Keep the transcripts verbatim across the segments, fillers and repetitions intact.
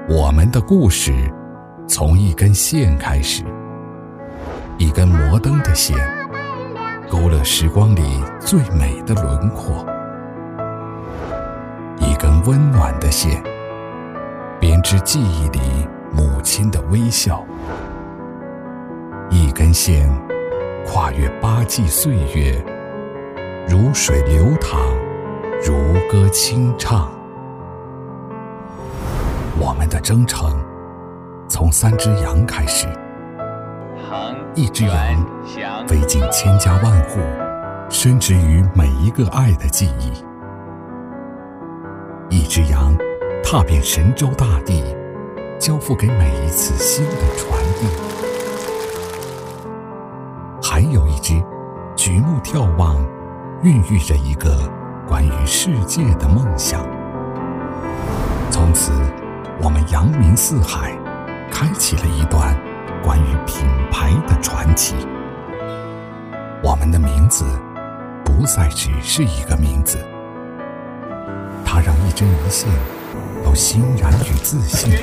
我们的故事从一根线开始，一根摩登的线，勾勒时光里最美的轮廓；一根温暖的线，编织记忆里母亲的微笑；一根线，跨越八季岁月，如水流淌，如歌轻唱。我们的征程从三只羊开始，一只羊飞进千家万户，深植于每一个爱的记忆；一只羊踏遍神州大地，交付给每一次新的传递；还有一只举目眺望，孕育着一个关于世界的梦想。从此我们扬名四海，开启了一段关于品牌的传奇。我们的名字不再只是一个名字，它让一针一线都欣然与自信，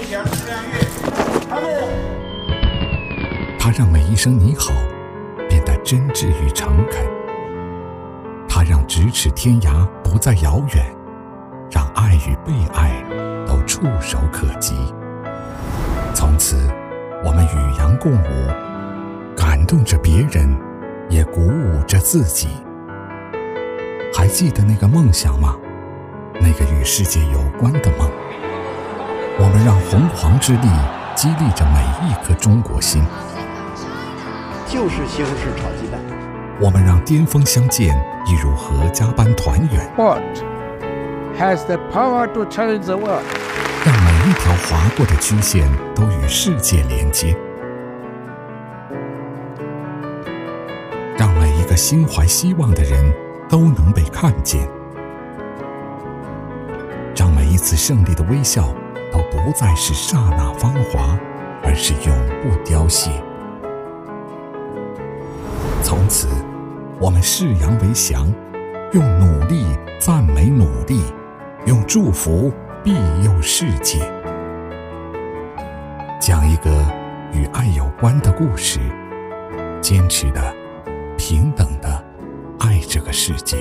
它让每一声你好变得真挚与诚恳，它让咫尺天涯不再遥远，让爱与被爱都触手可及。从此我们与羊共舞，感动着别人，也鼓舞着自己。还记得那个梦想吗？那个与世界有关的梦。我们让洪荒之力激励着每一颗中国心， 就是西红柿炒鸡蛋。 我们让巅峰相见一如合家般团圆。 Sport has the power to change the world. 让每一条划过的曲线都与世界连接，让每一个心怀希望的人都能被看见，让每一次胜利的微笑都不再是刹那芳华，而是永不凋谢。从此我们视羊为祥，用努力赞美努力，用祝福庇佑世界。讲一个与爱有关的故事，坚持的平等的爱这个世界，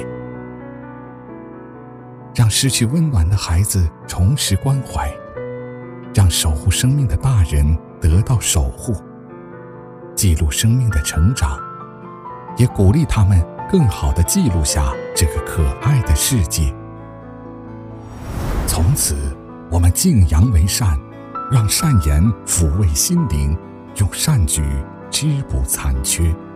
让失去温暖的孩子重拾关怀，让守护生命的大人得到守护，记录生命的成长，也鼓励他们更好地记录下这个可爱的世界。从此我们敬羊为善，让善言抚慰心灵，用善举织补残缺。